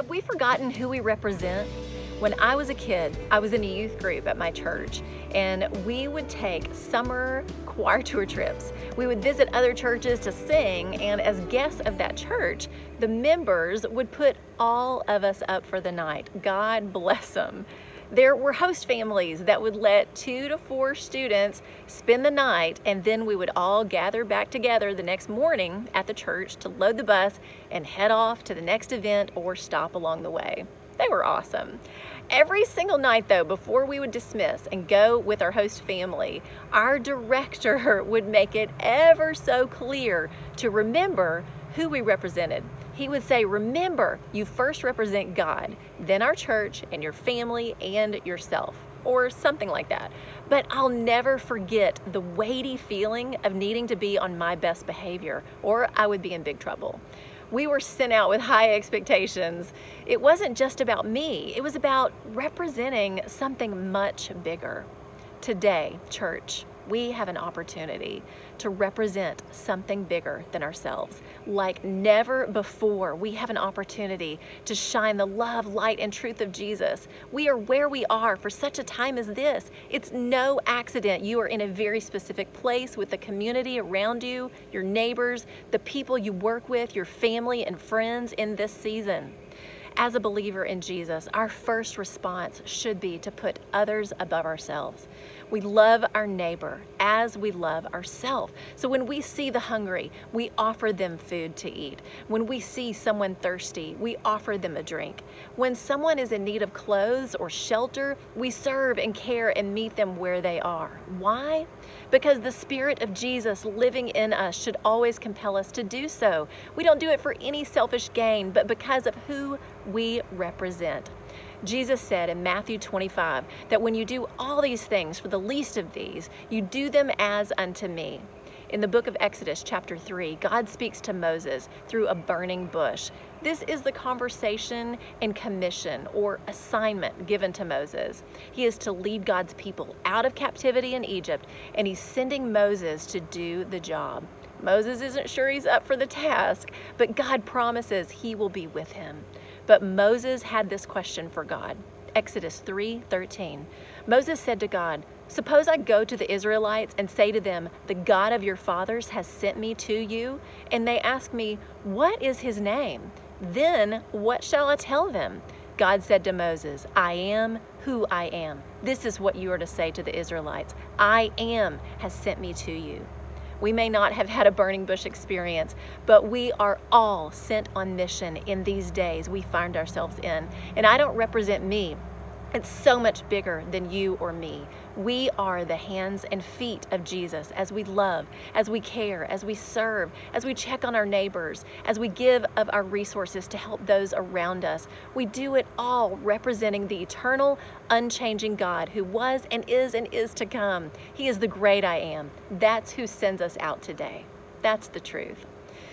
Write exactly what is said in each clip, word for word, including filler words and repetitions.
we forgotten who we represent? When I was a kid, I was in a youth group at my church, and we would take summer choir tour trips. We would visit other churches to sing, and as guests of that church, the members would put all of us up for the night. God bless them. There were host families that would let two to four students spend the night, and then we would all gather back together the next morning at the church to load the bus and head off to the next event or stop along the way. They were awesome. Every single night though, before we would dismiss and go with our host family, our director would make it ever so clear to remember who we represented. He would say, remember, you first represent God, then our church and your family and yourself, or something like that. But I'll never forget the weighty feeling of needing to be on my best behavior, or I would be in big trouble. We were sent out with high expectations. It wasn't just about me, it was about representing something much bigger. Today, church, we have an opportunity to represent something bigger than ourselves. Like never before, we have an opportunity to shine the love, light, and truth of Jesus. We are where we are for such a time as this. It's no accident you are in a very specific place with the community around you, your neighbors, the people you work with, your family and friends in this season. As a believer in Jesus, our first response should be to put others above ourselves. We love our neighbor as we love ourselves. So when we see the hungry, we offer them food to eat. When we see someone thirsty, we offer them a drink. When someone is in need of clothes or shelter, we serve and care and meet them where they are. Why? Because the Spirit of Jesus living in us should always compel us to do so. We don't do it for any selfish gain, but because of who we represent. Jesus said in Matthew twenty-five that when you do all these things for the least of these, you do them as unto me. In the book of Exodus chapter three, God speaks to Moses through a burning bush. This is the conversation and commission or assignment given to Moses. He is to lead God's people out of captivity in Egypt, and he's sending Moses to do the job. Moses isn't sure he's up for the task, but God promises he will be with him. But Moses had this question for God. Exodus three thirteen. Moses said to God, "Suppose I go to the Israelites and say to them, 'The God of your fathers has sent me to you,' and they ask me, 'What is his name?' Then what shall I tell them?" God said to Moses, "I am who I am. This is what you are to say to the Israelites. I am has sent me to you." We may not have had a burning bush experience, but we are all sent on mission in these days we find ourselves in. And I don't represent me. It's so much bigger than you or me. We are the hands and feet of Jesus as we love, as we care, as we serve, as we check on our neighbors, as we give of our resources to help those around us. We do it all representing the eternal, unchanging God who was and is and is to come. He is the great I am. That's who sends us out today. That's the truth.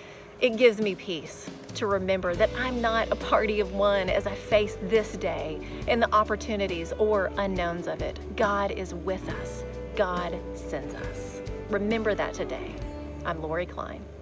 It gives me peace to remember that I'm not a party of one as I face this day and the opportunities or unknowns of it. God is with us. God sends us. Remember that today. I'm Lori Klein.